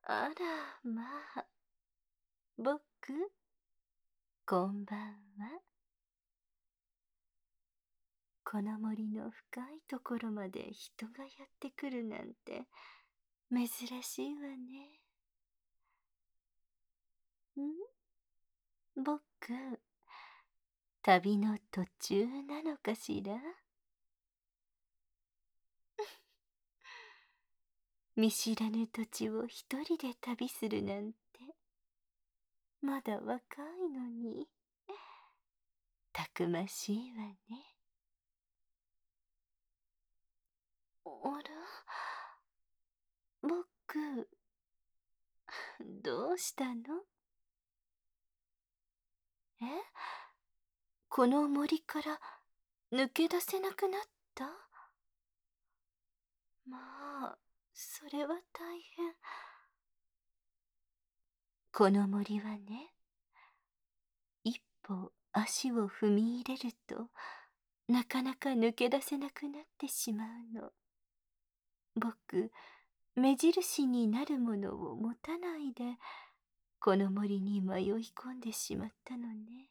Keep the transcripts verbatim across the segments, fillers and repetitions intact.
あら、まあ。僕、こんばんは。この森の深いところまで人がやってくるなんて珍しいわね。ん僕、旅の途中なのかしら。見知らぬ土地を一人で旅するなんて、まだ若いのに、たくましいわね。あら、僕、どうしたの？え？この森から抜け出せなくなった？まあ、それは大変。この森はね、一歩足を踏み入れると、なかなか抜け出せなくなってしまうの。僕、目印になるものを持たないで、この森に迷い込んでしまったのね。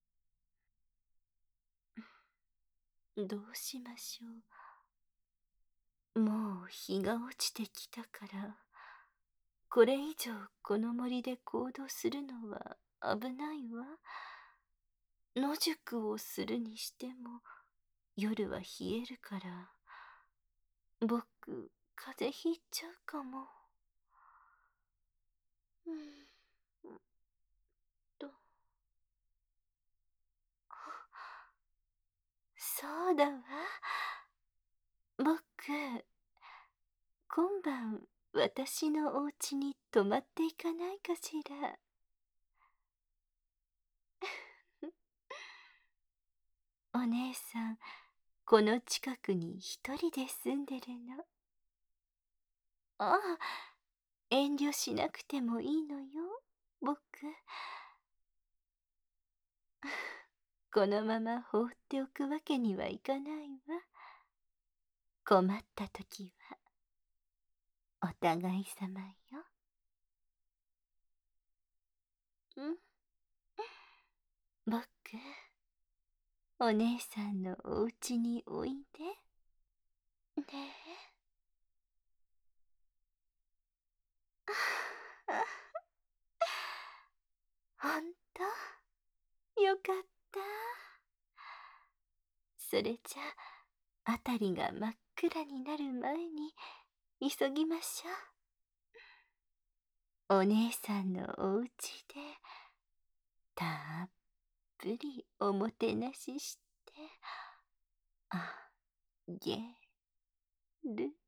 どうしましょう。もう日が落ちてきたから、これ以上この森で行動するのは危ないわ。野宿をするにしても夜は冷えるから、僕、風邪ひいちゃうかも。うんと。そうだわ。僕、今晩私のお家に泊まっていかないかしら。お姉さん、この近くに一人で住んでるの。ああ、遠慮しなくてもいいのよ、僕。このまま放っておくわけにはいかないわ。困った時は、お互い様よ。ん？僕、お姉さんのお家においで。ねえ。ほんとよかった。それじゃ、あたりが真っ暗になる前に急ぎましょう。お姉さんのお家でたっぷりおもてなししてあげる。